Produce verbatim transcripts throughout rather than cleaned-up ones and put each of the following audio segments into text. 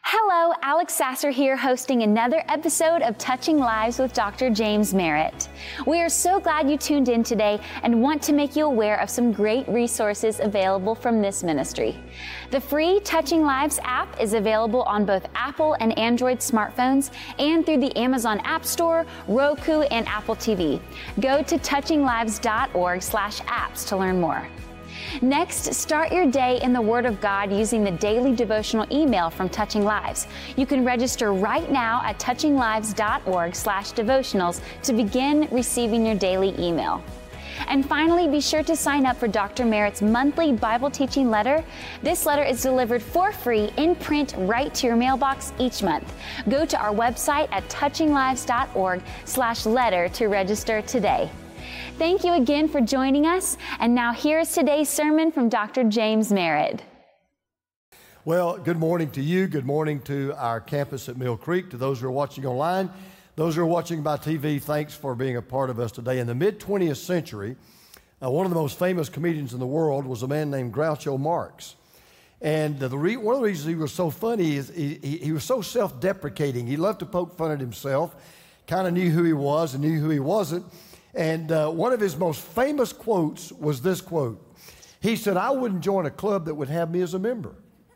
Hello, Alex Sasser here, hosting another episode of Touching Lives with Doctor James Merritt. We are so glad you tuned in today and want to make you aware of some great resources available from this ministry. The free Touching Lives app is available on both Apple and Android smartphones and through the Amazon App Store, Roku, and Apple T V. Go to touching lives dot org slash apps to learn more. Next, start your day in the Word of God using the daily devotional email from Touching Lives. You can register right now at touching lives dot org slash devotionals to begin receiving your daily email. And finally, be sure to sign up for Doctor Merritt's monthly Bible teaching letter. This letter is delivered for free in print right to your mailbox each month. Go to our website at touching lives dot org slash letter to register today. Thank you again for joining us. And now here's today's sermon from Doctor James Merritt. Well, good morning to you. Good morning to our campus at Mill Creek. To those who are watching online, those who are watching by T V, thanks for being a part of us today. In the mid-twentieth century, uh, one of the most famous comedians in the world was a man named Groucho Marx. And the re- one of the reasons he was so funny is he, he, he was so self-deprecating. He loved to poke fun at himself, kind of knew who he was and knew who he wasn't. And uh, one of his most famous quotes was this quote. He said, "I wouldn't join a club that would have me as a member."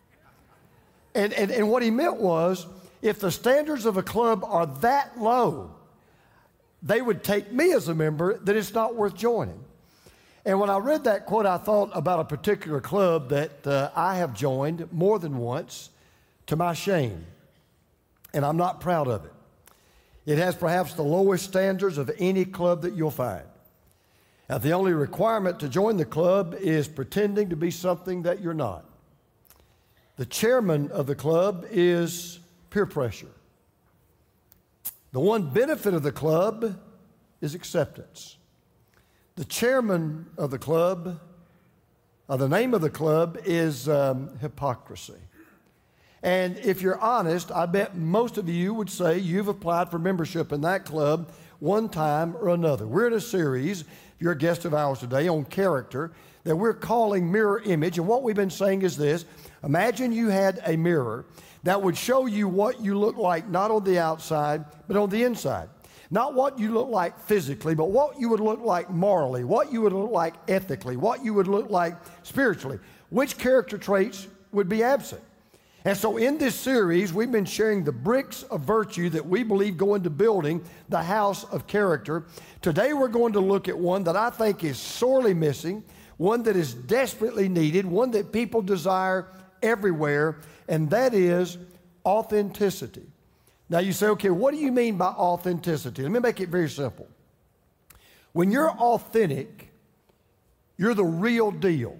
And, and, and what he meant was, if the standards of a club are that low, they would take me as a member, then it's not worth joining. And when I read that quote, I thought about a particular club that uh, I have joined more than once, to my shame. And I'm not proud of it. It has perhaps the lowest standards of any club that you'll find. Now, the only requirement to join the club is pretending to be something that you're not. The chairman of the club is peer pressure. The one benefit of the club is acceptance. The chairman of the club, or the name of the club, is um, hypocrisy. And if you're honest, I bet most of you would say you've applied for membership in that club one time or another. We're in a series, if you're a guest of ours today, on character that we're calling Mirror Image. And what we've been saying is this: imagine you had a mirror that would show you what you look like, not on the outside, but on the inside. Not what you look like physically, but what you would look like morally, what you would look like ethically, what you would look like spiritually. Which character traits would be absent? And so in this series, we've been sharing the bricks of virtue that we believe go into building the house of character. Today, we're going to look at one that I think is sorely missing, one that is desperately needed, one that people desire everywhere, and that is authenticity. Now you say, okay, what do you mean by authenticity? Let me make it very simple. When you're authentic, you're the real deal.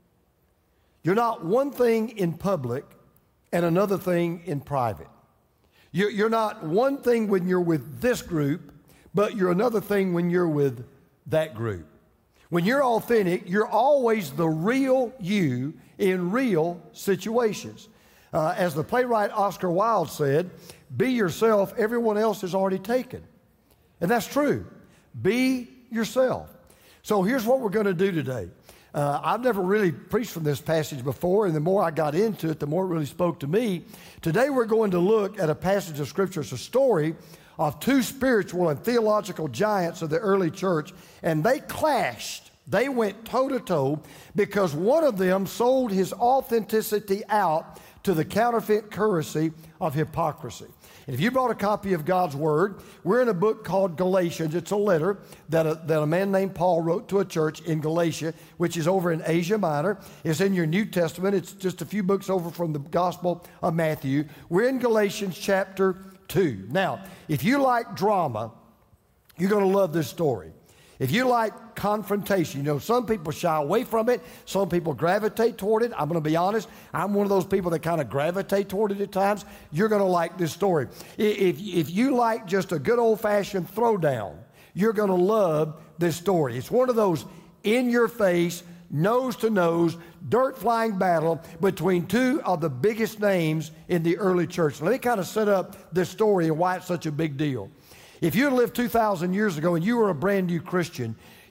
You're not one thing in public and another thing in private. You're not one thing when you're with this group, but you're another thing when you're with that group. When you're authentic, you're always the real you in real situations. Uh, as the playwright Oscar Wilde said, be yourself, everyone else is already taken. And that's true. Be yourself. So here's what we're going to do today. Uh, I've never really preached from this passage before, and the more I got into it, the more it really spoke to me. Today we're going to look at a passage of Scripture. It's a story of two spiritual and theological giants of the early church, and they clashed. They went toe-to-toe because one of them sold his authenticity out to the counterfeit currency of hypocrisy. And if you brought a copy of God's Word, we're in a book called Galatians. It's a letter that a, that a man named Paul wrote to a church in Galatia, which is over in Asia Minor. It's in your New Testament. It's just a few books over from the Gospel of Matthew. We're in Galatians chapter two. Now, if you like drama, you're going to love this story. If you like confrontation, you know, some people shy away from it. Some people gravitate toward it. I'm going to be honest. I'm one of those people that kind of gravitate toward it at times. You're going to like this story. If, if you like just a good old-fashioned throwdown, you're going to love this story. It's one of those in-your-face, nose-to-nose, dirt-flying battle between two of the biggest names in the early church. Let me kind of set up this story and why it's such a big deal. If you had lived two thousand years ago and you were a brand new Christian,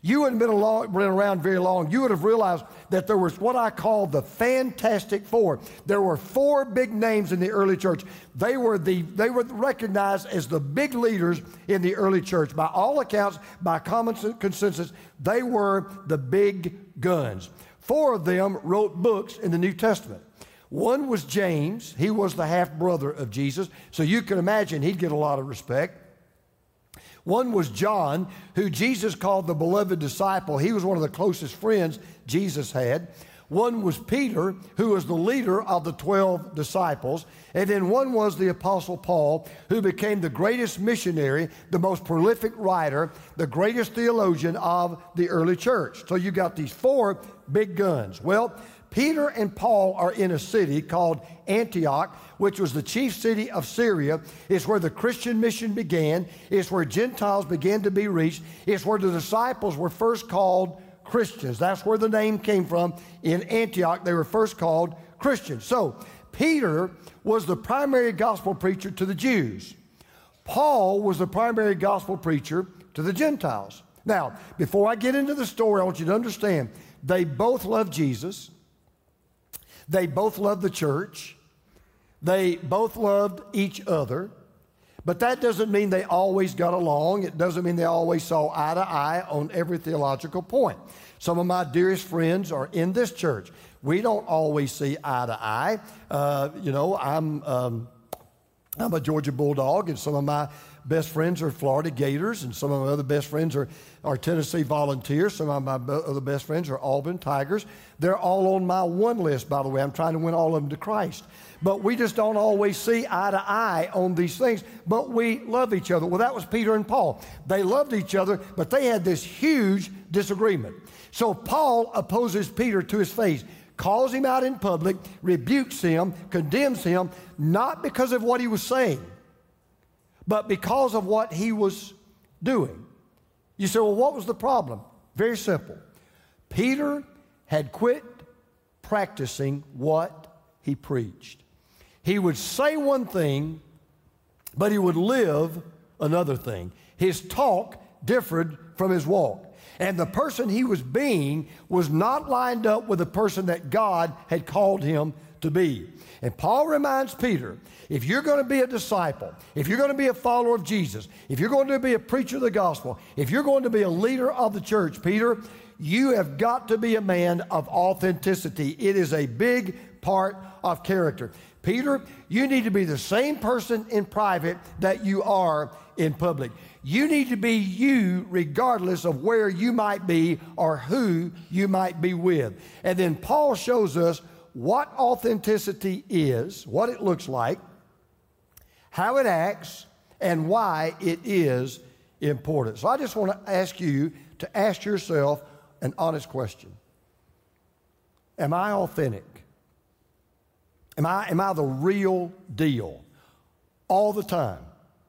you wouldn't have been, along, been around very long. You would have realized that there was what I call the Fantastic Four. There were four big names in the early church. They were, the, they were recognized as the big leaders in the early church. By all accounts, by common consensus, they were the big guns. Four of them wrote books in the New Testament. One was James. He was the half-brother of Jesus, so you can imagine he'd get a lot of respect. One was John, who Jesus called the beloved disciple. He was one of the closest friends Jesus had. One was Peter, who was the leader of the twelve disciples. And then one was the Apostle Paul, who became the greatest missionary, the most prolific writer, the greatest theologian of the early church. So you got these four big guns. Well, Peter and Paul are in a city called Antioch, which was the chief city of Syria. It's where the Christian mission began. It's where Gentiles began to be reached. It's where the disciples were first called Christians. That's where the name came from. In Antioch, they were first called Christians. So Peter was the primary gospel preacher to the Jews. Paul was the primary gospel preacher to the Gentiles. Now, before I get into the story, I want you to understand, they both loved Jesus. They both loved the church. They both loved each other. But that doesn't mean they always got along. It doesn't mean they always saw eye to eye on every theological point. Some of my dearest friends are in this church. We don't always see eye to eye. Uh, you know, I'm, um, I'm a Georgia Bulldog, and some of my best friends are Florida Gators, and some of my other best friends are, are Tennessee Volunteers. Some of my other best friends are Auburn Tigers. They're all on my one list, by the way. I'm trying to win all of them to Christ. But we just don't always see eye to eye on these things, but we love each other. Well, that was Peter and Paul. They loved each other, but they had this huge disagreement. So Paul opposes Peter to his face, calls him out in public, rebukes him, condemns him, not because of what he was saying, but because of what he was doing. You say, well, what was the problem? Very simple. Peter had quit practicing what he preached. He would say one thing, but he would live another thing. His talk differed from his walk. And the person he was being was not lined up with the person that God had called him to be. And Paul reminds Peter, if you're going to be a disciple, if you're going to be a follower of Jesus, if you're going to be a preacher of the gospel, if you're going to be a leader of the church, Peter, you have got to be a man of authenticity. It is a big part of character. Peter, you need to be the same person in private that you are in public. You need to be you regardless of where you might be or who you might be with. And then Paul shows us what authenticity is, what it looks like, how it acts, and why it is important. So I just want to ask you to ask yourself an honest question. Am I authentic? Am I, am I the real deal all the time?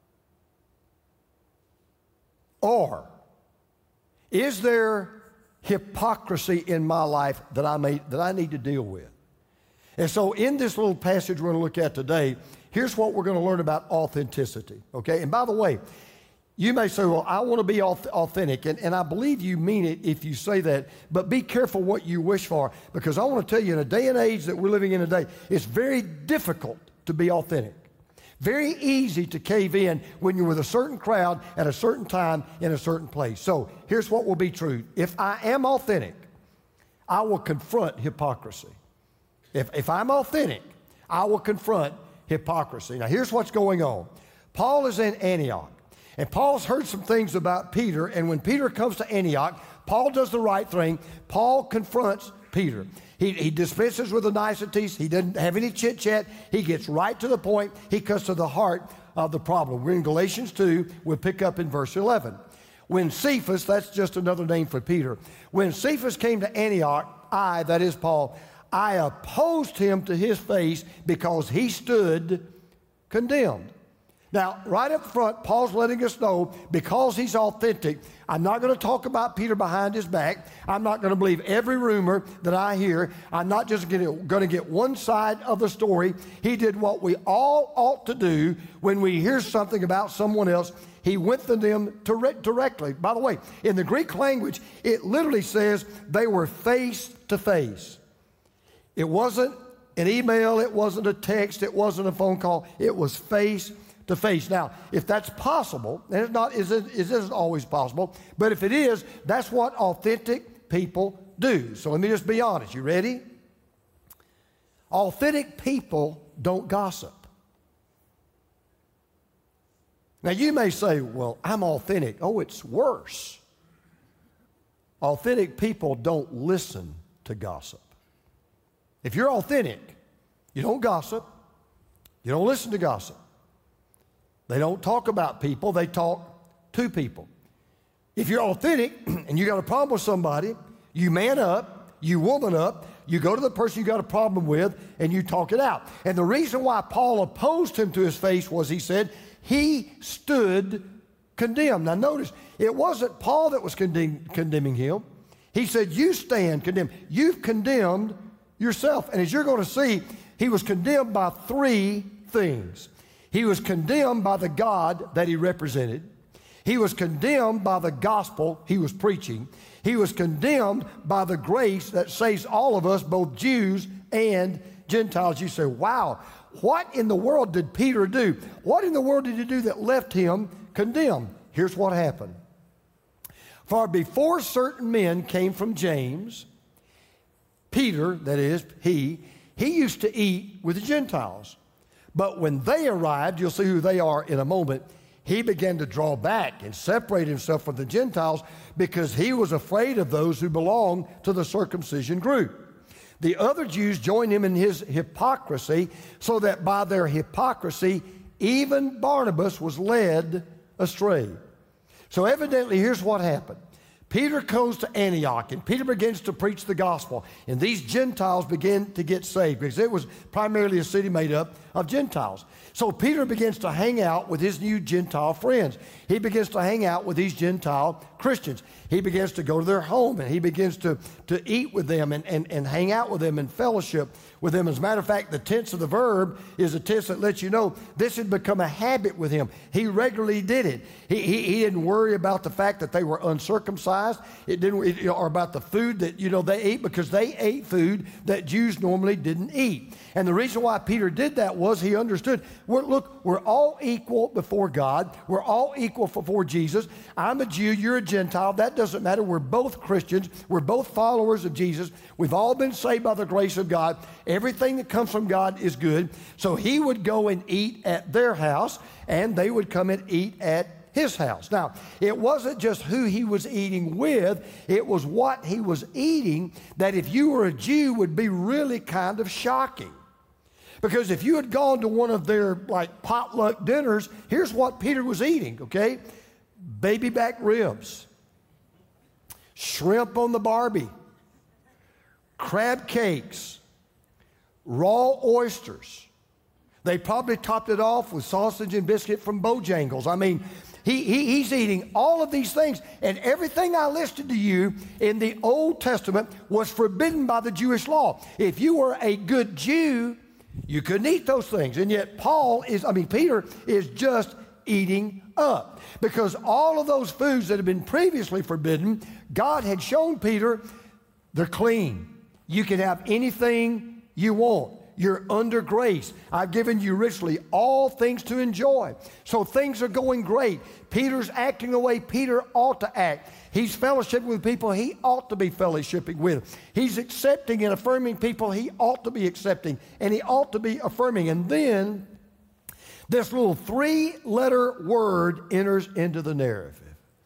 Or is there hypocrisy in my life that I may, that I need to deal with? And so in this little passage we're going to look at today, here's what we're going to learn about authenticity, okay? And by the way, you may say, well, I want to be authentic, and, and I believe you mean it if you say that, but be careful what you wish for, because I want to tell you, in a day and age that we're living in today, it's very difficult to be authentic. Very easy to cave in when you're with a certain crowd at a certain time in a certain place. So here's what will be true. If I am authentic, I will confront hypocrisy. If, if I'm authentic, I will confront hypocrisy. Now here's what's going on. Paul is in Antioch, and Paul's heard some things about Peter, and when Peter comes to Antioch, Paul does the right thing. Paul confronts Peter. He, he dispenses with the niceties. He doesn't have any chit-chat. He gets right to the point. He cuts to the heart of the problem. We're in Galatians two. We'll pick up in verse eleven. When Cephas, that's just another name for Peter. When Cephas came to Antioch, I, that is Paul, I opposed him to his face because he stood condemned. Now, right up front, Paul's letting us know, because he's authentic, I'm not going to talk about Peter behind his back. I'm not going to believe every rumor that I hear. I'm not just going to get one side of the story. He did what we all ought to do when we hear something about someone else. He went to them directly. By the way, in the Greek language, it literally says they were face to face. It wasn't an email. It wasn't a text. It wasn't a phone call. It was face to face. Now, if that's possible, and it's not, it isn't always possible, but if it is, that's what authentic people do. So let me just be honest. You ready? Authentic people don't gossip. Now, you may say, well, I'm authentic. Oh, it's worse. Authentic people don't listen to gossip. If you're authentic, you don't gossip. You don't listen to gossip. They don't talk about people. They talk to people. If you're authentic and you got a problem with somebody, you man up, you woman up, you go to the person you got a problem with, and you talk it out. And the reason why Paul opposed him to his face was he said he stood condemned. Now notice, it wasn't Paul that was condemn, condemning him. He said, you stand condemned. You've condemned yourself. And as you're going to see, he was condemned by three things. He was condemned by the God that he represented. He was condemned by the gospel he was preaching. He was condemned by the grace that saves all of us, both Jews and Gentiles. You say, wow, what in the world did Peter do? What in the world did he do that left him condemned? Here's what happened. For before certain men came from James, Peter, that is, he, he used to eat with the Gentiles. But when they arrived, you'll see who they are in a moment, he began to draw back and separate himself from the Gentiles because he was afraid of those who belonged to the circumcision group. The other Jews joined him in his hypocrisy, so that by their hypocrisy, even Barnabas was led astray. So evidently, here's what happened. Peter goes to Antioch, and Peter begins to preach the gospel. And these Gentiles begin to get saved because it was primarily a city made up of Gentiles. So Peter begins to hang out with his new Gentile friends. He begins to hang out with these Gentile Christians. He begins to go to their home, and he begins to, to eat with them and, and, and hang out with them and fellowship with them. As a matter of fact, the tense of the verb is a tense that lets you know this had become a habit with him. He regularly did it. He, he, he didn't worry about the fact that they were uncircumcised. It didn't, it, or about the food that, you know, they ate, because they ate food that Jews normally didn't eat. And the reason why Peter did that was he understood, we're, look, we're all equal before God. We're all equal before Jesus. I'm a Jew, you're a Gentile. That doesn't matter. We're both Christians. We're both followers of Jesus. We've all been saved by the grace of God. Everything that comes from God is good. So he would go and eat at their house, and they would come and eat at his house. Now, it wasn't just who he was eating with, it was what he was eating that, if you were a Jew, would be really kind of shocking. Because if you had gone to one of their like potluck dinners, here's what Peter was eating, okay? Baby back ribs, shrimp on the Barbie, crab cakes, raw oysters. They probably topped it off with sausage and biscuit from Bojangles. I mean, he, he, he's eating all of these things. And everything I listed to you in the Old Testament was forbidden by the Jewish law. If you were a good Jew, you couldn't eat those things. And yet Paul is, I mean, Peter is just eating up. Because all of those foods that had been previously forbidden, God had shown Peter, they're clean. You can have anything you want. You're under grace. I've given you richly all things to enjoy. So things are going great. Peter's acting the way Peter ought to act. He's fellowshipping with people he ought to be fellowshipping with. He's accepting and affirming people he ought to be accepting, and he ought to be affirming. And then this little three-letter word enters into the narrative.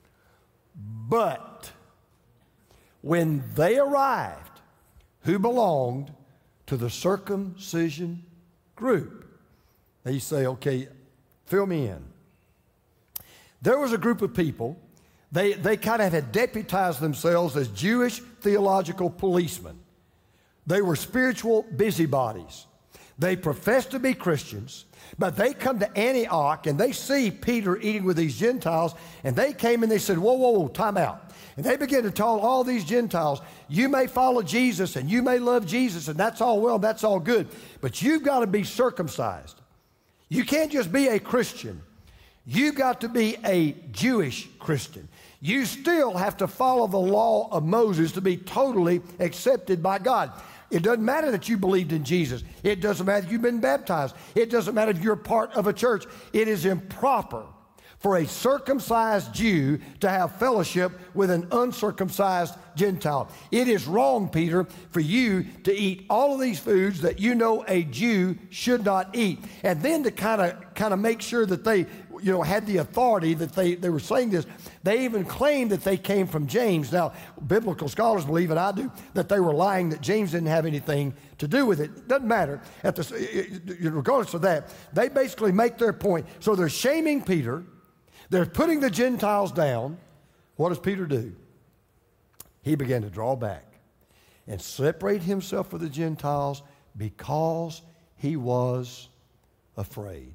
But when they arrived, who belonged to the circumcision group. Now you say, okay, fill me in. There was a group of people, they, they kind of had deputized themselves as Jewish theological policemen. They were spiritual busybodies. They profess to be Christians, but they come to Antioch and they see Peter eating with these Gentiles, and they came and they said, whoa, whoa, whoa, time out. And they began to tell all these Gentiles, you may follow Jesus and you may love Jesus, and that's all well, that's all good, but you've got to be circumcised. You can't just be a Christian. You've got to be a Jewish Christian. You still have to follow the law of Moses to be totally accepted by God. It doesn't matter that you believed in Jesus. It doesn't matter if you've been baptized. It doesn't matter if you're part of a church. It is improper for a circumcised Jew to have fellowship with an uncircumcised Gentile. It is wrong, Peter, for you to eat all of these foods that you know a Jew should not eat. And then to kind of kind of make sure that they, you know, had the authority that they, they were saying this, they even claimed that they came from James. Now, biblical scholars believe, and I do, that they were lying, that James didn't have anything to do with it. Doesn't matter. At the, regardless of that, they basically make their point. So they're shaming Peter. They're putting the Gentiles down. What does Peter do? He began to draw back and separate himself from the Gentiles because he was afraid.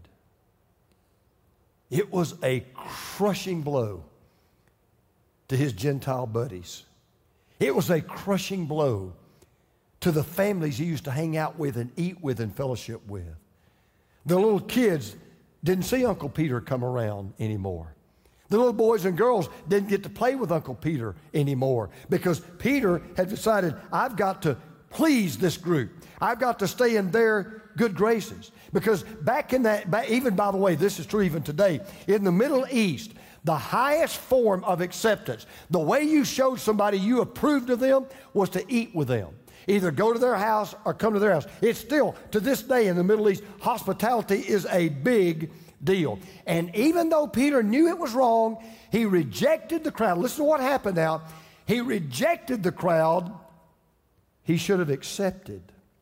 It was a crushing blow to his Gentile buddies. It was a crushing blow to the families he used to hang out with and eat with and fellowship with. The little kids didn't see Uncle Peter come around anymore. The little boys and girls didn't get to play with Uncle Peter anymore because Peter had decided, I've got to please this group. I've got to stay in their good graces. Because back in that, back, even by the way, this is true even today, in the Middle East, the highest form of acceptance, the way you showed somebody you approved of them was to eat with them. Either go to their house or come to their house. It's still, to this day in the Middle East, hospitality is a big deal. And even though Peter knew it was wrong, he rejected the crowd. Listen to what happened now. He rejected the crowd he should have accepted.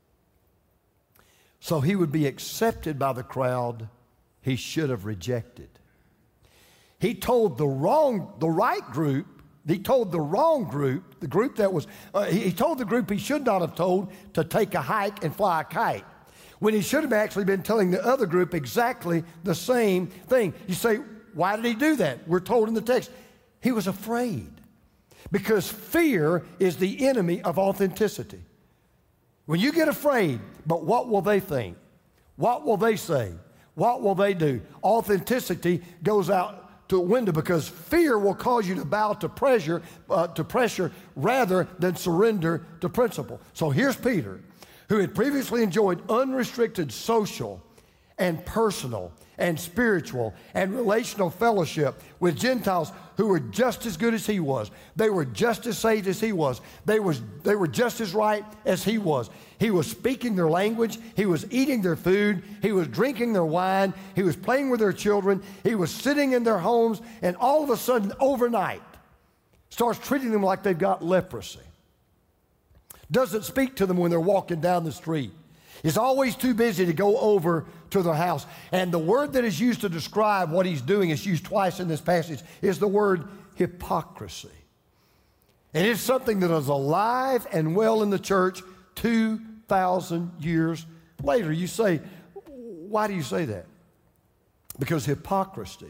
So he would be accepted by the crowd he should have rejected. He told the wrong, the right group, he told the wrong group, the group that was, uh, he, he told the group he should not have told to take a hike and fly a kite, when he should have actually been telling the other group exactly the same thing. You say, why did he do that? We're told in the text, he was afraid. Because fear is the enemy of authenticity. When you get afraid, but what will they think? What will they say? What will they do? Authenticity goes out to a window because fear will cause you to bow to pressure, uh, to pressure rather than surrender to principle. So here's Peter, who had previously enjoyed unrestricted social and personal and spiritual and relational fellowship with Gentiles who were just as good as he was. They were just as saved as he was. They, was, they were just as right as he was. He was speaking their language. He was eating their food. He was drinking their wine. He was playing with their children. He was sitting in their homes, and all of a sudden, overnight, starts treating them like they've got leprosy. Doesn't speak to them when they're walking down the street. Is always too busy to go over to their house. And the word that is used to describe what he's doing, is used twice in this passage, is the word hypocrisy. And it's something that is alive and well in the church two thousand years later. You say, why do you say that? Because hypocrisy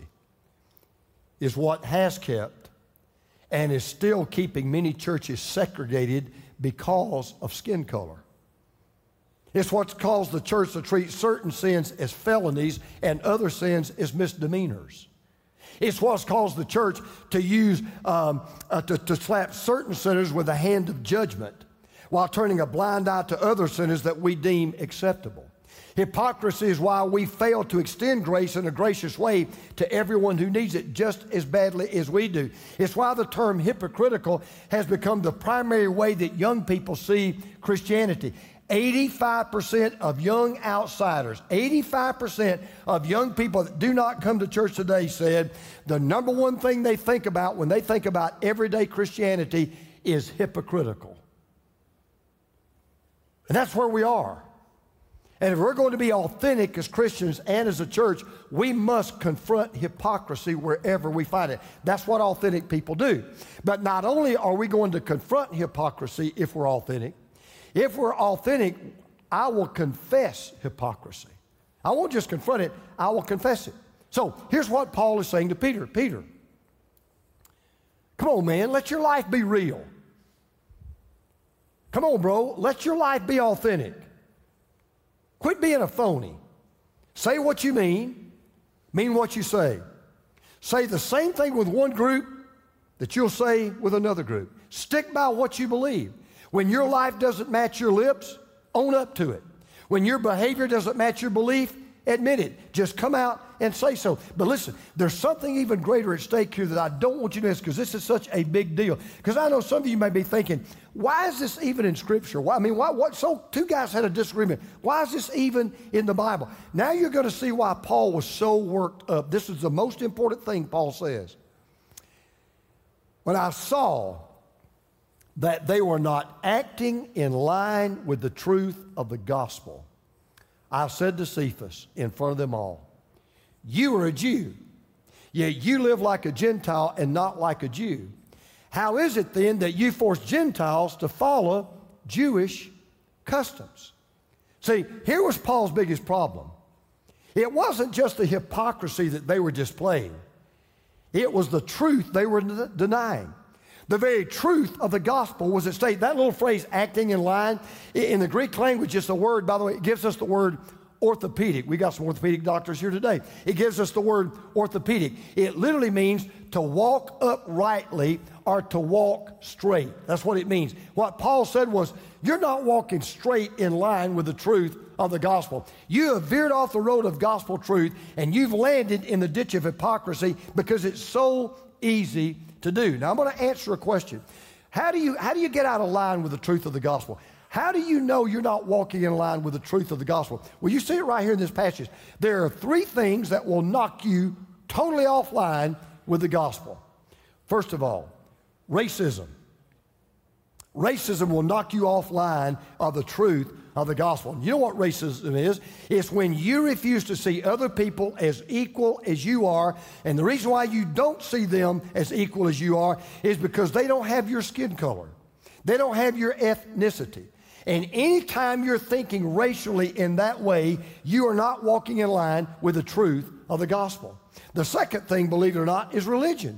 is what has kept and is still keeping many churches segregated because of skin color. It's what's caused the church to treat certain sins as felonies and other sins as misdemeanors. It's what's caused the church to use, um, uh, to, to slap certain sinners with a hand of judgment while turning a blind eye to other sinners that we deem acceptable. Hypocrisy is why we fail to extend grace in a gracious way to everyone who needs it just as badly as we do. It's why the term hypocritical has become the primary way that young people see Christianity. eighty-five percent of young outsiders, eighty-five percent of young people that do not come to church today said the number one thing they think about when they think about everyday Christianity is hypocritical. And that's where we are. And if we're going to be authentic as Christians and as a church, we must confront hypocrisy wherever we find it. That's what authentic people do. But not only are we going to confront hypocrisy if we're authentic, if we're authentic, I will confess hypocrisy. I won't just confront it, I will confess it. So here's what Paul is saying to Peter. Peter, come on, man, let your life be real. Come on, bro, let your life be authentic. Quit being a phony. Say what you mean, mean what you say. Say the same thing with one group that you'll say with another group. Stick by what you believe. When your life doesn't match your lips, own up to it. When your behavior doesn't match your belief, admit it. Just come out and say so. But listen, there's something even greater at stake here that I don't want you to miss, because this is such a big deal. Because I know some of you may be thinking, why is this even in Scripture? Why, I mean, why, what? So two guys had a disagreement. Why is this even in the Bible? Now you're going to see why Paul was so worked up. This is the most important thing Paul says. When I saw that they were not acting in line with the truth of the gospel, I said to Cephas in front of them all, you are a Jew, yet you live like a Gentile and not like a Jew. How is it then that you force Gentiles to follow Jewish customs? See, here was Paul's biggest problem. It wasn't just the hypocrisy that they were displaying. It was the truth they were de- denying. The very truth of the gospel was at stake. That little phrase, acting in line, in the Greek language, it's the word, by the way, it gives us the word orthopedic. We got some orthopedic doctors here today. It gives us the word orthopedic. It literally means to walk uprightly or to walk straight. That's what it means. What Paul said was, you're not walking straight in line with the truth of the gospel. You have veered off the road of gospel truth, and you've landed in the ditch of hypocrisy because it's so easy to do. Now, I'm going to answer a question. How do you, how do you get out of line with the truth of the gospel? How do you know you're not walking in line with the truth of the gospel? Well, you see it right here in this passage. There are three things that will knock you totally offline with the gospel. First of all, racism. Racism will knock you offline of the truth of the gospel. You know what racism is? It's when you refuse to see other people as equal as you are, and the reason why you don't see them as equal as you are is because they don't have your skin color. They don't have your ethnicity. And anytime you're thinking racially in that way, you are not walking in line with the truth of the gospel. The second thing, believe it or not, is religion.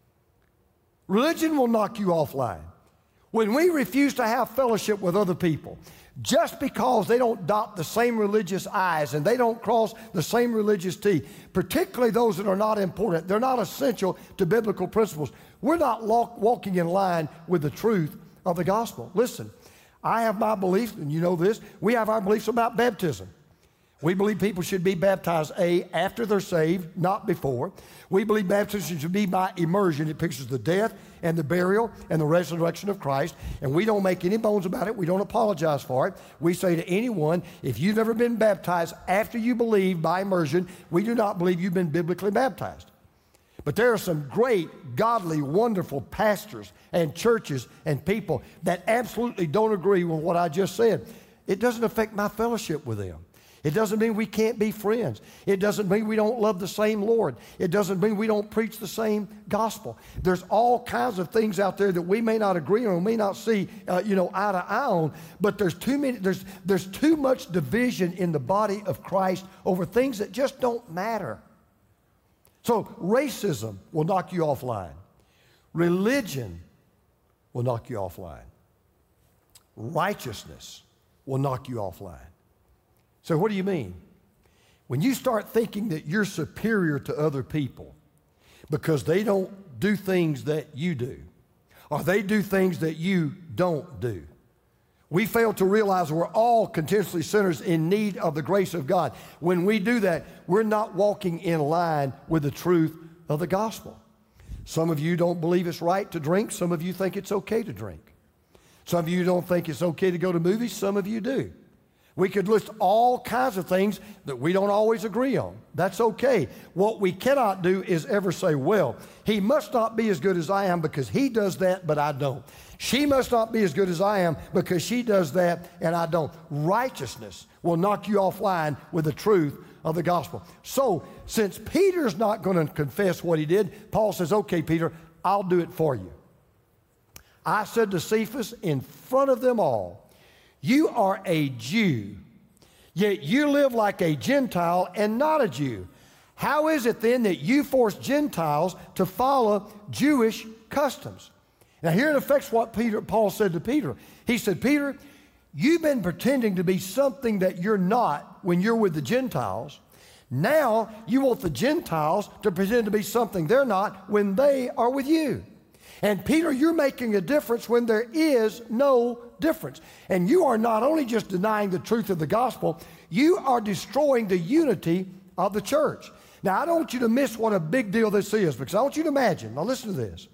Religion will knock you offline. When we refuse to have fellowship with other people, just because they don't dot the same religious I's and they don't cross the same religious T, particularly those that are not important, they're not essential to biblical principles, we're not walk, walking in line with the truth of the gospel. Listen, I have my beliefs, and you know this. We have our beliefs about baptism. We believe people should be baptized, A, after they're saved, not before. We believe baptism should be by immersion. It pictures the death and the burial and the resurrection of Christ, and we don't make any bones about it. We don't apologize for it. We say to anyone, if you've never been baptized after you believe by immersion, we do not believe you've been biblically baptized. But there are some great, godly, wonderful pastors and churches and people that absolutely don't agree with what I just said. It doesn't affect my fellowship with them. It doesn't mean we can't be friends. It doesn't mean we don't love the same Lord. It doesn't mean we don't preach the same gospel. There's all kinds of things out there that we may not agree on, may not see, uh, you know, eye to eye on, but there's too many, there's, there's too much division in the body of Christ over things that just don't matter. So racism will knock you offline. Religion will knock you offline. Righteousness will knock you offline. So what do you mean? When you start thinking that you're superior to other people because they don't do things that you do, or they do things that you don't do, we fail to realize we're all continuously sinners in need of the grace of God. When we do that, we're not walking in line with the truth of the gospel. Some of you don't believe it's right to drink. Some of you think it's okay to drink. Some of you don't think it's okay to go to movies. Some of you do. We could list all kinds of things that we don't always agree on. That's okay. What we cannot do is ever say, well, he must not be as good as I am because he does that, but I don't. She must not be as good as I am because she does that and I don't. Righteousness will knock you offline with the truth of the gospel. So, since Peter's not going to confess what he did, Paul says, okay, Peter, I'll do it for you. I said to Cephas in front of them all, you are a Jew, yet you live like a Gentile and not a Jew. How is it then that you force Gentiles to follow Jewish customs? Now here it affects what Peter, Paul said to Peter. He said, Peter, you've been pretending to be something that you're not when you're with the Gentiles. Now you want the Gentiles to pretend to be something they're not when they are with you. And Peter, you're making a difference when there is no difference. And you are not only just denying the truth of the gospel, you are destroying the unity of the church. Now, I don't want you to miss what a big deal this is, because I want you to imagine. Now, listen to this.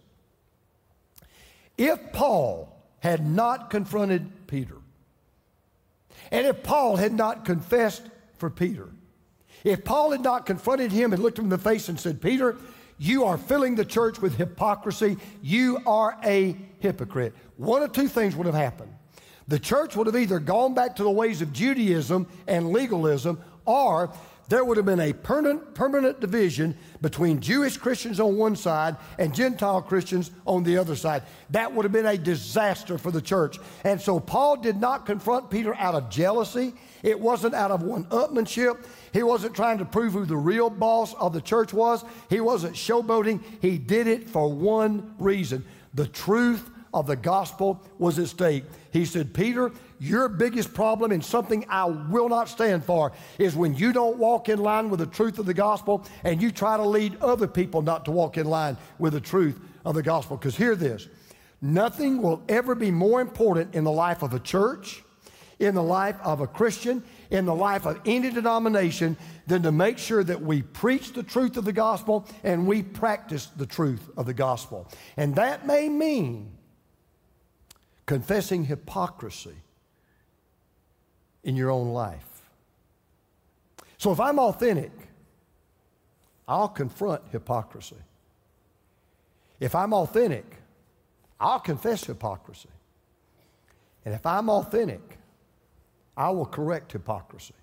If Paul had not confronted Peter, and if Paul had not confessed for Peter, if Paul had not confronted him and looked him in the face and said, Peter, you are filling the church with hypocrisy. You are a hypocrite. One of two things would have happened. The church would have either gone back to the ways of Judaism and legalism, or there would have been a permanent, permanent division between Jewish Christians on one side and Gentile Christians on the other side. That would have been a disaster for the church. And so Paul did not confront Peter out of jealousy. It wasn't out of one-upmanship. He wasn't trying to prove who the real boss of the church was. He wasn't showboating. He did it for one reason. The truth of the gospel was at stake. He said, Peter, your biggest problem and something I will not stand for is when you don't walk in line with the truth of the gospel and you try to lead other people not to walk in line with the truth of the gospel. Because hear this, nothing will ever be more important in the life of a church, in the life of a Christian, in the life of any denomination than to make sure that we preach the truth of the gospel and we practice the truth of the gospel. And that may mean confessing hypocrisy in your own life. So if I'm authentic, I'll confront hypocrisy. If I'm authentic, I'll confess hypocrisy. And if I'm authentic, I will correct hypocrisy.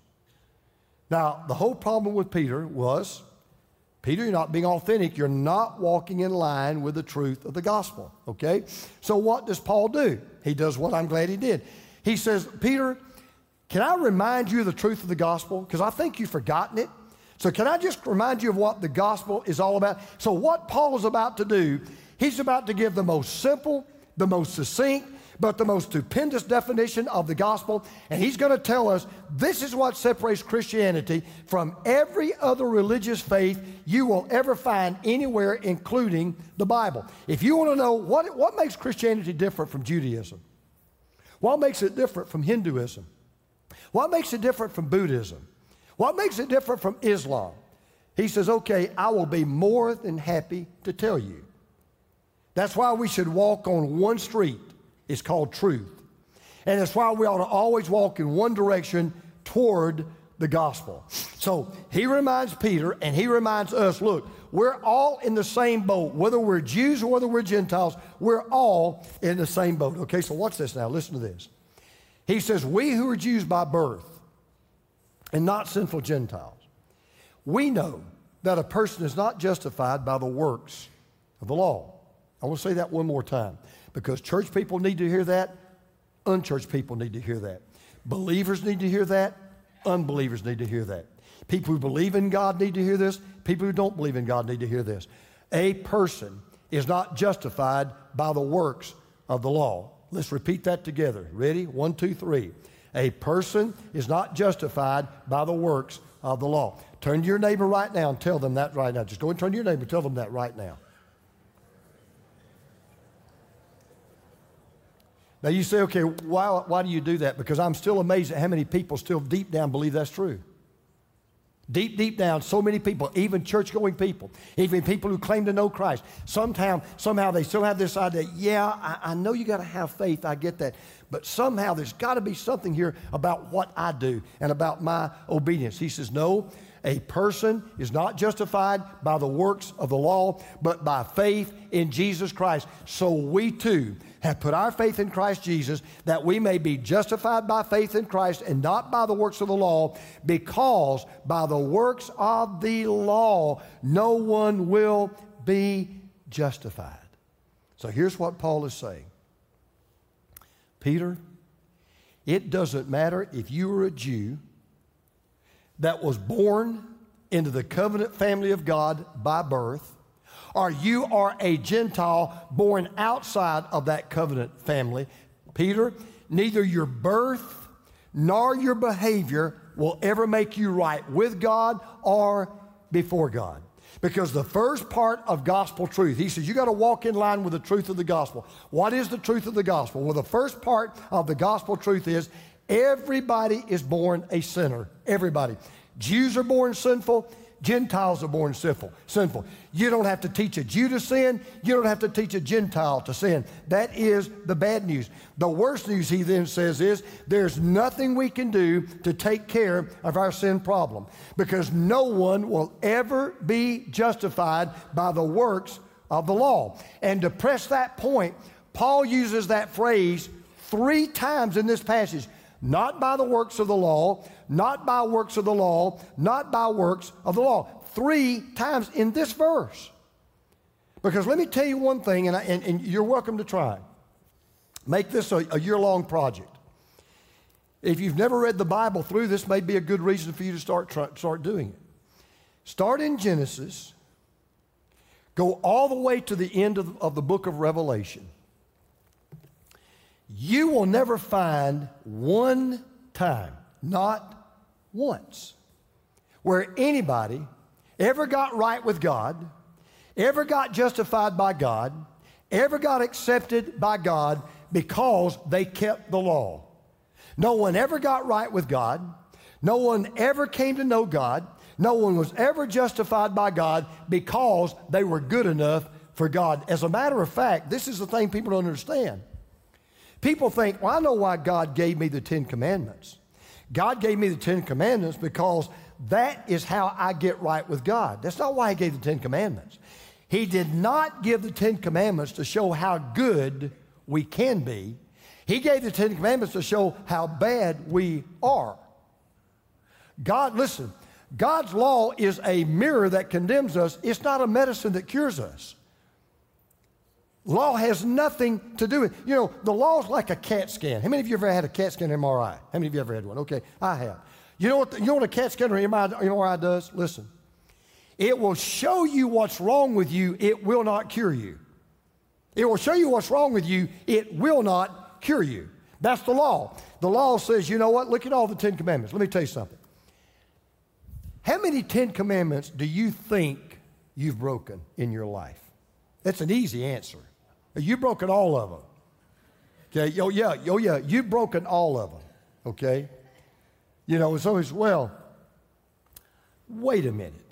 Now, the whole problem with Peter was, Peter, you're not being authentic. You're not walking in line with the truth of the gospel, okay? So what does Paul do? He does what I'm glad he did. He says, Peter, can I remind you of the truth of the gospel? Because I think you've forgotten it. So can I just remind you of what the gospel is all about? So what Paul is about to do, he's about to give the most simple, the most succinct, but the most stupendous definition of the gospel. And he's going to tell us this is what separates Christianity from every other religious faith you will ever find anywhere, including the Bible. If you want to know what, what makes Christianity different from Judaism, what makes it different from Hinduism, what makes it different from Buddhism, what makes it different from Islam, he says, okay, I will be more than happy to tell you. That's why we should walk on one street. It's called truth. And that's why we ought to always walk in one direction toward the gospel. So he reminds Peter and he reminds us, look, we're all in the same boat. Whether we're Jews or whether we're Gentiles, we're all in the same boat. Okay, so watch this now. Listen to this. He says, we who are Jews by birth and not sinful Gentiles, we know that a person is not justified by the works of the law. I want to say that one more time. Because church people need to hear that, unchurched people need to hear that. Believers need to hear that, unbelievers need to hear that. People who believe in God need to hear this, people who don't believe in God need to hear this. A person is not justified by the works of the law. Let's repeat that together. Ready? One, two, three. A person is not justified by the works of the law. Turn to your neighbor right now and tell them that right now. Just go and turn to your neighbor and tell them that right now. Now you say, okay, why, why do you do that? Because I'm still amazed at how many people still deep down believe that's true. Deep, deep down, so many people, even church-going people, even people who claim to know Christ, somehow, somehow they still have this idea, yeah, I, I know you got to have faith, I get that, but somehow there's got to be something here about what I do and about my obedience. He says, no, a person is not justified by the works of the law, but by faith in Jesus Christ. So we too have put our faith in Christ Jesus that we may be justified by faith in Christ and not by the works of the law, because by the works of the law no one will be justified. So here's what Paul is saying. Peter, it doesn't matter if you are a Jew that was born into the covenant family of God by birth, or you are a Gentile born outside of that covenant family, Peter, neither your birth nor your behavior will ever make you right with God or before God. Because the first part of gospel truth, he says, you got to walk in line with the truth of the gospel. What is the truth of the gospel? Well, the first part of the gospel truth is everybody is born a sinner. Everybody. Jews are born sinful. Gentiles are born sinful. Sinful. You don't have to teach a Jew to sin. You don't have to teach a Gentile to sin. That is the bad news. The worst news, he then says, is there's nothing we can do to take care of our sin problem, because no one will ever be justified by the works of the law. And to press that point, Paul uses that phrase three times in this passage. Not by the works of the law, not by works of the law, not by works of the law. Three times in this verse. Because let me tell you one thing, and, I, and, and you're welcome to try. Make this a, a year-long project. If you've never read the Bible through, this may be a good reason for you to start, try, start doing it. Start in Genesis. Go all the way to the end of, of the book of Revelation. You will never find one time, not once, where anybody ever got right with God, ever got justified by God, ever got accepted by God because they kept the law. No one ever got right with God. No one ever came to know God. No one was ever justified by God because they were good enough for God. As a matter of fact, this is the thing people don't understand. People think, well, I know why God gave me the Ten Commandments. God gave me the Ten Commandments because that is how I get right with God. That's not why He gave the Ten Commandments. He did not give the Ten Commandments to show how good we can be. He gave the Ten Commandments to show how bad we are. God, listen, God's law is a mirror that condemns us. It's not a medicine that cures us. Law has nothing to do with, you know, the law is like a CAT scan. How many of you ever had a CAT scan M R I? How many of you ever had one? Okay, I have. You know what, the, you know what a CAT scan or M R I does? Listen, it will show you what's wrong with you. It will not cure you. It will show you what's wrong with you. It will not cure you. That's the law. The law says, you know what? Look at all the Ten Commandments. Let me tell you something. How many Ten Commandments do you think you've broken in your life? That's an easy answer. You've broken all of them. Okay, oh yeah, oh yeah, you've broken all of them. Okay? You know, it's always, well, wait a minute.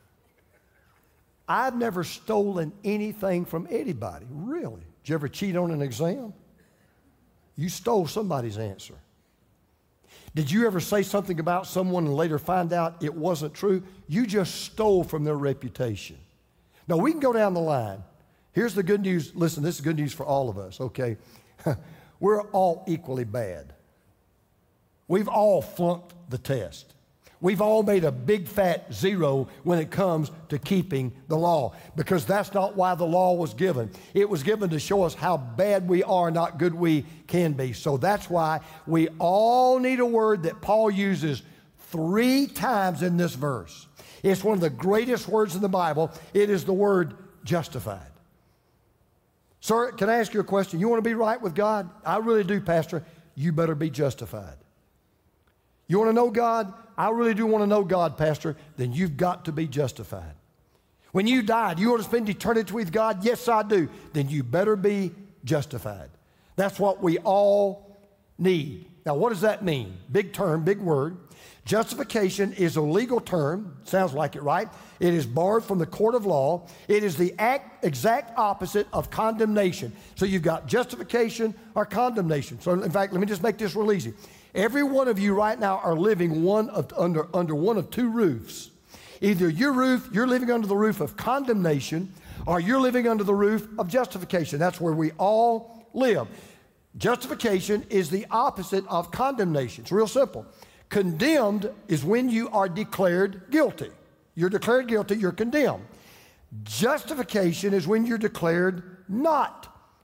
I've never stolen anything from anybody. Really? Did you ever cheat on an exam? You stole somebody's answer. Did you ever say something about someone and later find out it wasn't true? You just stole from their reputation. Now, we can go down the line. Here's the good news. Listen, this is good news for all of us, okay? We're all equally bad. We've all flunked the test. We've all made a big fat zero when it comes to keeping the law, because that's not why the law was given. It was given to show us how bad we are, not good we can be. So that's why we all need a word that Paul uses three times in this verse. It's one of the greatest words in the Bible. It is the word justified. Sir, can I ask you a question? You want to be right with God? I really do, Pastor. You better be justified. You want to know God? I really do want to know God, Pastor. Then you've got to be justified. When you die, do you want to spend eternity with God? Yes, I do. Then you better be justified. That's what we all need. Now, what does that mean? Big term, big word. Justification is a legal term. Sounds like it, right? It is borrowed from the court of law. It is the act, exact opposite of condemnation. So you've got justification or condemnation. So in fact, let me just make this real easy. Every one of you right now are living one of, under, under one of two roofs. Either your roof, you're living under the roof of condemnation, or you're living under the roof of justification. That's where we all live. Justification is the opposite of condemnation. It's real simple. Condemned is when you are declared guilty. You're declared guilty, you're condemned. Justification is when you're declared not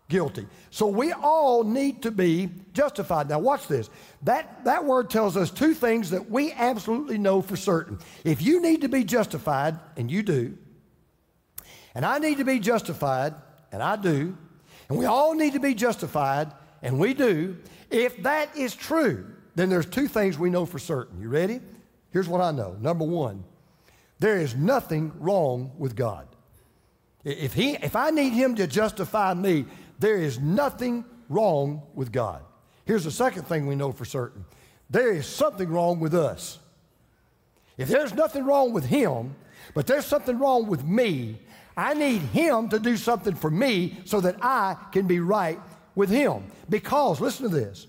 guilty. So we all need to be justified. Now watch this. That, that word tells us two things that we absolutely know for certain. If you need to be justified, and you do, and I need to be justified, and I do, and we all need to be justified, and we do, if that is true, then there's two things we know for certain. You ready? Here's what I know. Number one, there is nothing wrong with God. If, he, if I need him to justify me, there is nothing wrong with God. Here's the second thing we know for certain. There is something wrong with us. If there's nothing wrong with him, but there's something wrong with me, I need him to do something for me so that I can be right with him. Because, listen to this,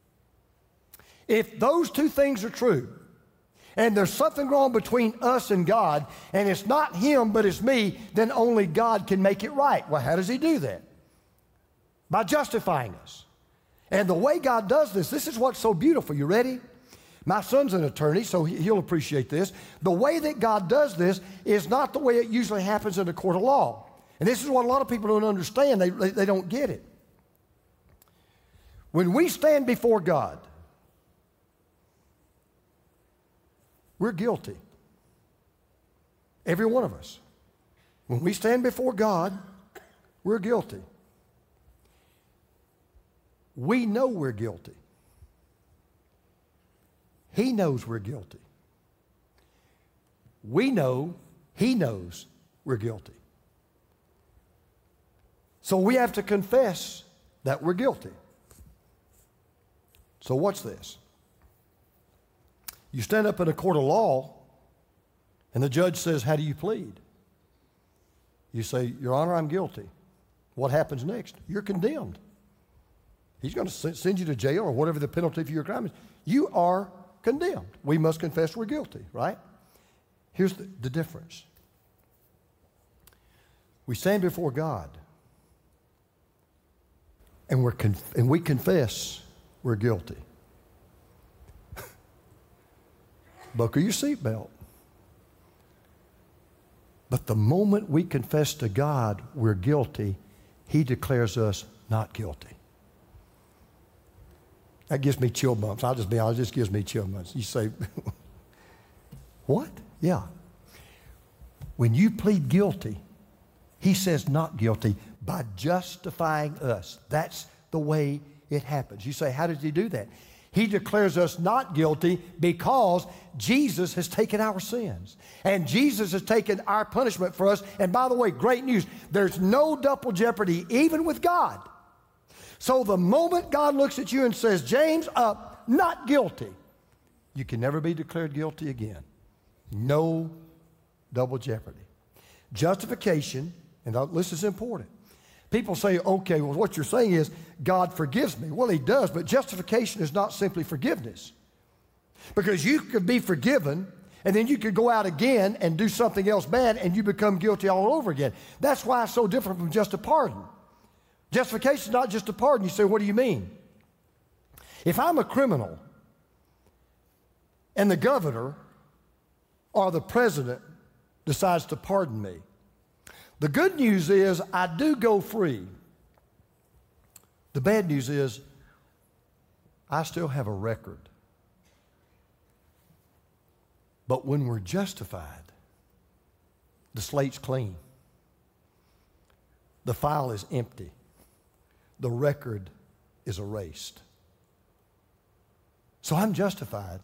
if those two things are true, and there's something wrong between us and God, and it's not him but it's me, then only God can make it right. Well, how does he do that? By justifying us. And the way God does this, this is what's so beautiful. You ready? My son's an attorney, so he'll appreciate this. The way that God does this is not the way it usually happens in a court of law. And this is what a lot of people don't understand. They, they, they don't get it. When we stand before God, we're guilty. Every one of us. When we stand before God, we're guilty. We know we're guilty. He knows we're guilty. We know he knows we're guilty. So we have to confess that we're guilty. So watch this. You stand up in a court of law, and the judge says, how do you plead? You say, Your Honor, I'm guilty. What happens next? You're condemned. He's going to send you to jail or whatever the penalty for your crime is. You are condemned. We must confess we're guilty, right? Here's the, the difference. We stand before God, and, we're conf- and we confess we're guilty. Buckle your seatbelt. But the moment we confess to God we're guilty, he declares us not guilty. That gives me chill bumps. I'll just be honest, it just gives me chill bumps. You say, what? Yeah. When you plead guilty, he says not guilty by justifying us. That's the way it happens. You say, how does he do that? He declares us not guilty because Jesus has taken our sins. And Jesus has taken our punishment for us. And by the way, great news, there's no double jeopardy even with God. So the moment God looks at you and says, James, up, not guilty, you can never be declared guilty again. No double jeopardy. Justification, and this is important. People say, okay, well, what you're saying is God forgives me. Well, he does, but justification is not simply forgiveness. Because you could be forgiven, and then you could go out again and do something else bad, and you become guilty all over again. That's why it's so different from just a pardon. Justification is not just a pardon. You say, what do you mean? If I'm a criminal, and the governor or the president decides to pardon me, the good news is I do go free. The bad news is I still have a record. But when we're justified, the slate's clean. The file is empty. The record is erased. So I'm justified.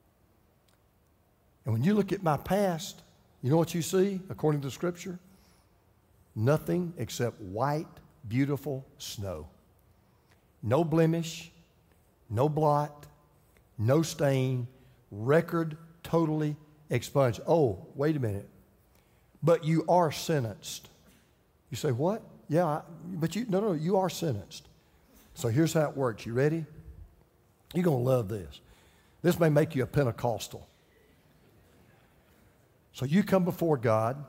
And when you look at my past, you know what you see according to the Scripture? Nothing except white, beautiful snow. No blemish, no blot, no stain, record totally expunged. Oh, wait a minute. But you are sentenced. You say, what? Yeah, I, but you, no, no, you are sentenced. So here's how it works. You ready? You're going to love this. This may make you a Pentecostal. So you come before God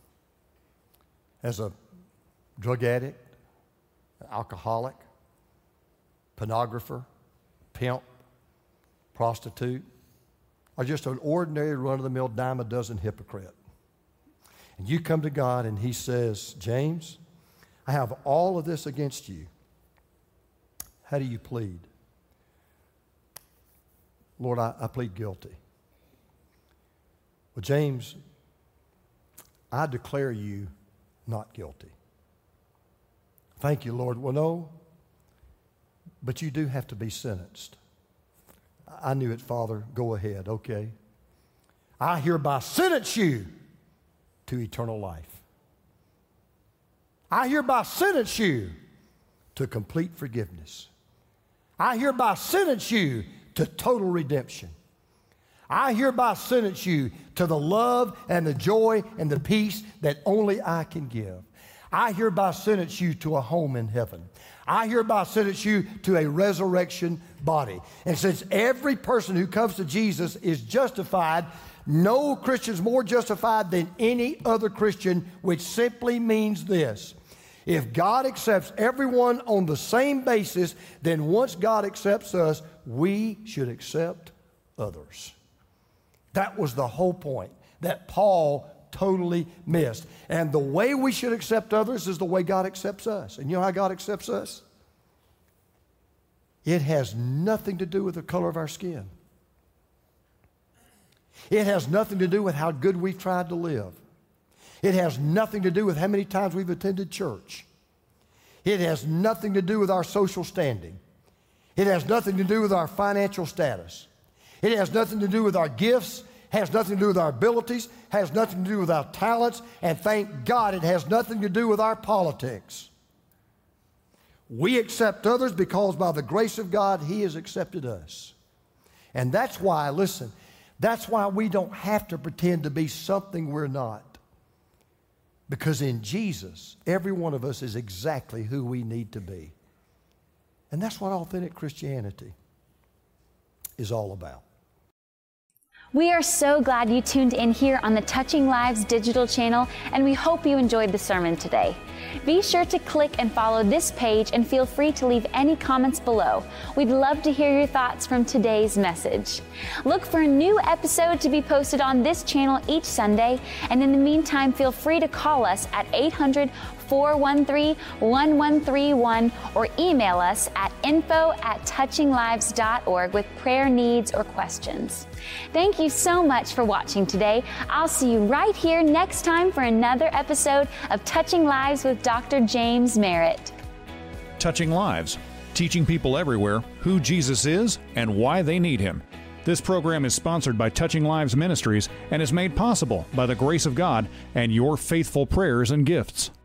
as a drug addict, alcoholic, pornographer, pimp, prostitute, or just an ordinary run-of-the-mill dime-a-dozen hypocrite. And you come to God and he says, James, I have all of this against you. How do you plead? Lord, I, I plead guilty. Well, James, I declare you not guilty. Thank you, Lord. Well, no, but you do have to be sentenced. I knew it, Father. Go ahead, okay. I hereby sentence you to eternal life. I hereby sentence you to complete forgiveness. I hereby sentence you to total redemption. I hereby sentence you to the love and the joy and the peace that only I can give. I hereby sentence you to a home in heaven. I hereby sentence you to a resurrection body. And since every person who comes to Jesus is justified, no Christian is more justified than any other Christian, which simply means this. If God accepts everyone on the same basis, then once God accepts us, we should accept others. That was the whole point that Paul totally missed. And the way we should accept others is the way God accepts us. And you know how God accepts us? It has nothing to do with the color of our skin. It has nothing to do with how good we've tried to live. It has nothing to do with how many times we've attended church. It has nothing to do with our social standing. It has nothing to do with our financial status. It has nothing to do with our gifts, has nothing to do with our abilities, has nothing to do with our talents, and thank God it has nothing to do with our politics. We accept others because by the grace of God, He has accepted us. And that's why, listen, that's why we don't have to pretend to be something we're not. Because in Jesus, every one of us is exactly who we need to be. And that's what authentic Christianity is all about. We are so glad you tuned in here on the Touching Lives digital channel, and we hope you enjoyed the sermon today. Be sure to click and follow this page and feel free to leave any comments below. We'd love to hear your thoughts from today's message. Look for a new episode to be posted on this channel each Sunday, and in the meantime, feel free to call us at eight hundred, four one three, one one three one or email us at info at touching lives dot org with prayer needs or questions. Thank you so much for watching today. I'll see you right here next time for another episode of Touching Lives with Doctor James Merritt. Touching Lives, teaching people everywhere who Jesus is and why they need Him. This program is sponsored by Touching Lives Ministries and is made possible by the grace of God and your faithful prayers and gifts.